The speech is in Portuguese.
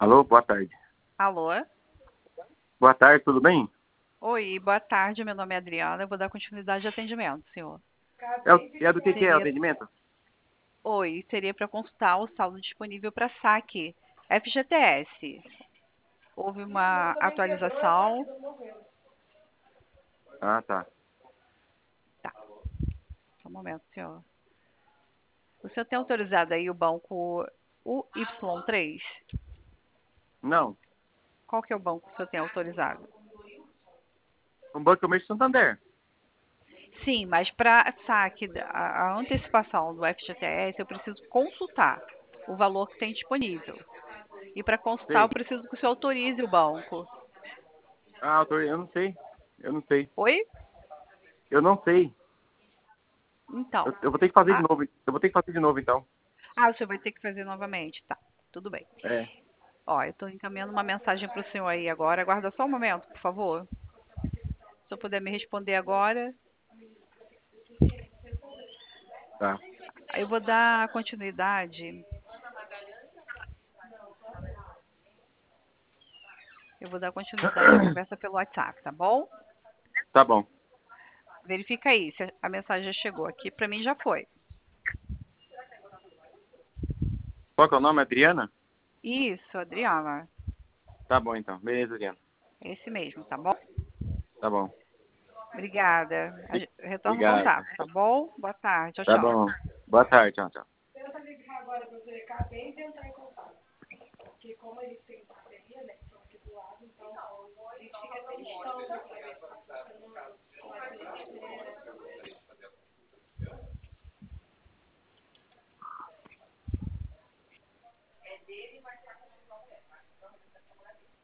Alô, boa tarde. Alô? Boa tarde, tudo bem? Oi, boa tarde. Meu nome é Adriana. Eu vou dar continuidade de atendimento, senhor. É do que é o Seria, atendimento? seria para consultar o saldo disponível para saque FGTS. Houve uma atualização. Ah, tá. Tá, só um momento, senhor. O senhor tem autorizado aí o banco UY3? Não, Qual que é o banco que o senhor tem autorizado? o Banco Comércio Santander. Sim, mas para saque, a antecipação do FGTS, eu preciso consultar o valor que tem disponível. E para consultar, eu Sei. preciso que o senhor autorize o banco. Ah, doutor, eu não sei. Eu não sei. Oi? Eu não sei. Então. Eu vou ter que fazer de Ah, novo. Eu vou ter que fazer de novo, então. o senhor vai ter que fazer novamente. Tá, tudo bem. É, Ó, eu estou encaminhando uma mensagem para o senhor aí agora. Aguarda só um momento, por favor. Se o senhor puder me responder agora. tá. Aí eu vou dar continuidade. Eu vou dar continuidade à conversa pelo WhatsApp, tá bom? Tá bom. Verifica aí se a mensagem já chegou aqui. Para mim já foi. Qual que é o nome, Adriana? Isso, Adriana. Tá bom, então. Beleza, Adriana. É esse mesmo, tá bom? Tá bom. Obrigada. Retorno o Obrigado. contato, tá bom? Boa tarde. Tchau, Tá tchau. bom. Boa tarde, tchau, tchau.